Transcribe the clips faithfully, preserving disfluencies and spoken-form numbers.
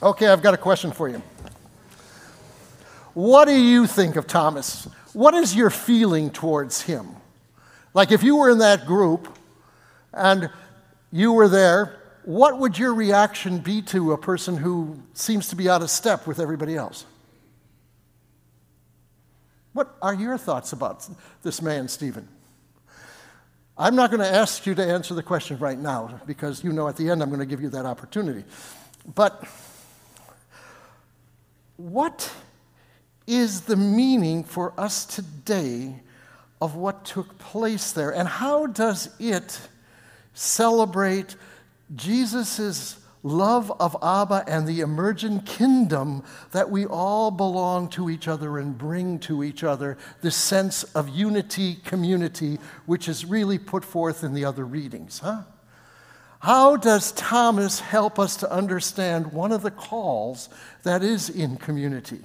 Okay, I've got a question for you. What do you think of Thomas? What is your feeling towards him? Like if you were in that group and you were there, what would your reaction be to a person who seems to be out of step with everybody else? What are your thoughts about this man, Stephen? I'm not going to ask you to answer the question right now because you know at the end I'm going to give you that opportunity. But what is the meaning for us today of what took place there? And how does it celebrate Jesus' love of Abba and the emergent kingdom that we all belong to each other and bring to each other, this sense of unity, community, which is really put forth in the other readings, huh? How does Thomas help us to understand one of the calls that is in community?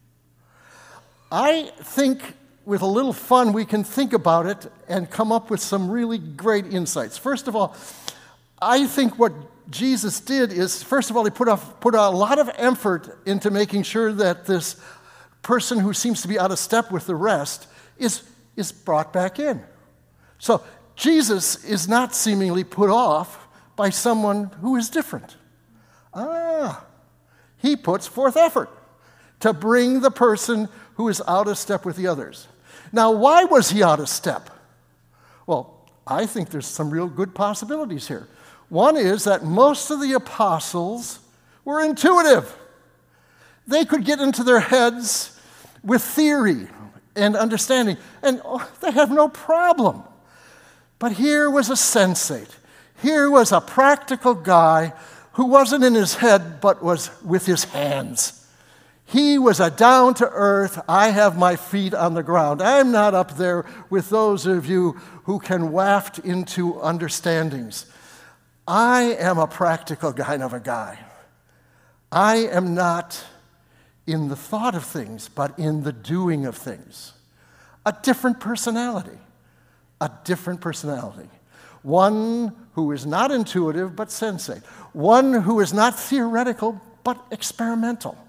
I think with a little fun we can think about it and come up with some really great insights. First of all, I think what Jesus did is, first of all, he put a, put a lot of effort into making sure that this person who seems to be out of step with the rest is, is brought back in. So Jesus is not seemingly put off by someone who is different. Ah, he puts forth effort to bring the person who is out of step with the others. Now, why was he out of step? Well, I think there's some real good possibilities here. One is that most of the apostles were intuitive. They could get into their heads with theory and understanding, and oh, they have no problem. But here was a sensate. Here was a practical guy who wasn't in his head, but was with his hands. He was a down-to-earth, I have my feet on the ground. I'm not up there with those of you who can waft into understandings. I am a practical kind of a guy. I am not in the thought of things, but in the doing of things. A different personality. A different personality. One who is not intuitive, but sensate. One who is not theoretical, but experimental.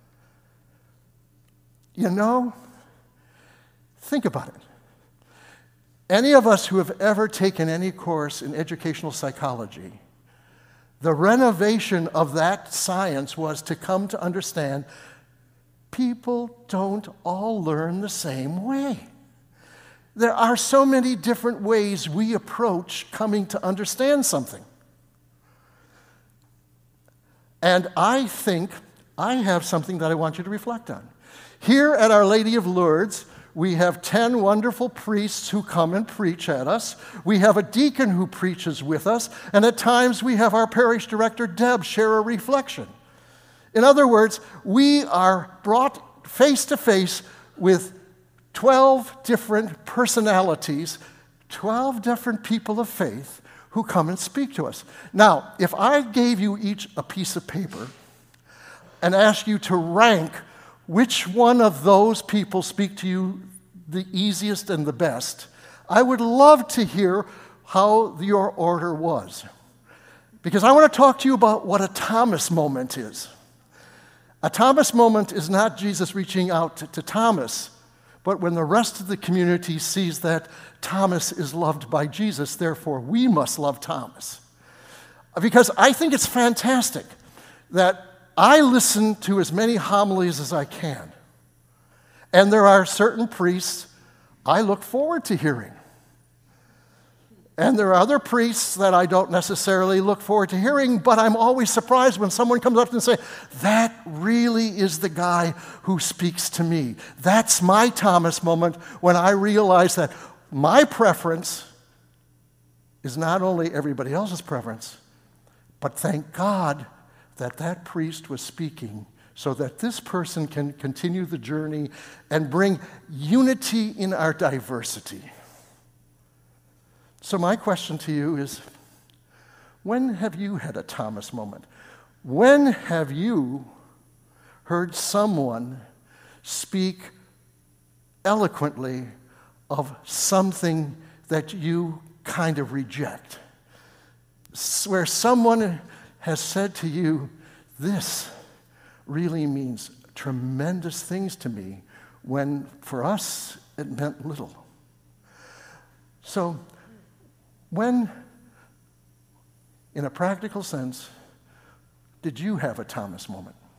You know, think about it. Any of us who have ever taken any course in educational psychology, the renovation of that science was to come to understand people don't all learn the same way. There are so many different ways we approach coming to understand something. And I think I have something that I want you to reflect on. Here at Our Lady of Lourdes, we have ten wonderful priests who come and preach at us. We have a deacon who preaches with us, and at times we have our parish director, Deb, share a reflection. In other words, we are brought face to face with twelve different personalities, twelve different people of faith who come and speak to us. Now, if I gave you each a piece of paper and asked you to rank which one of those people speak to you the easiest and the best, I would love to hear how your order was. Because I want to talk to you about what a Thomas moment is. A Thomas moment is not Jesus reaching out to, to Thomas, but when the rest of the community sees that Thomas is loved by Jesus, therefore we must love Thomas. Because I think it's fantastic that I listen to as many homilies as I can. And there are certain priests I look forward to hearing. And there are other priests that I don't necessarily look forward to hearing, but I'm always surprised when someone comes up and says, that really is the guy who speaks to me. That's my Thomas moment when I realize that my preference is not only everybody else's preference, but thank God that that priest was speaking so that this person can continue the journey and bring unity in our diversity. So my question to you is, when have you had a Thomas moment? When have you heard someone speak eloquently of something that you kind of reject? Where someone has said to you, this really means tremendous things to me when for us it meant little. So when, in a practical sense, did you have a Thomas moment?